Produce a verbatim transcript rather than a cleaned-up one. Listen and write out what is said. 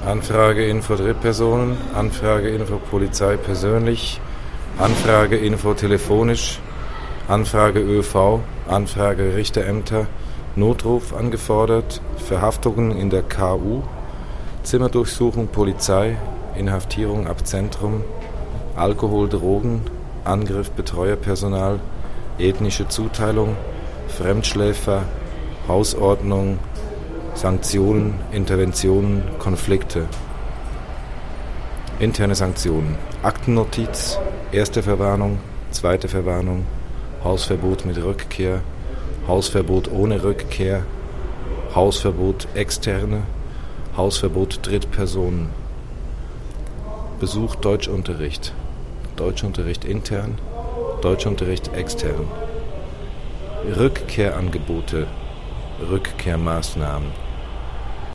Anfrage Info Drittpersonen, Anfrage Info Polizei persönlich, Anfrage Info telefonisch, Anfrage ÖV, Anfrage Richterämter, Notruf angefordert, Verhaftungen in der K U, Zimmerdurchsuchung Polizei, Inhaftierung ab Zentrum, Alkohol, Drogen, Angriff Betreuerpersonal, ethnische Zuteilung, Fremdschläfer, Hausordnung, Sanktionen, Interventionen, Konflikte. Interne Sanktionen. Aktennotiz, erste Verwarnung, zweite Verwarnung, Hausverbot mit Rückkehr, Hausverbot ohne Rückkehr, Hausverbot externe, Hausverbot Drittpersonen. Besuch Deutschunterricht, Deutschunterricht intern, Deutschunterricht extern. Rückkehrangebote, Rückkehrmaßnahmen.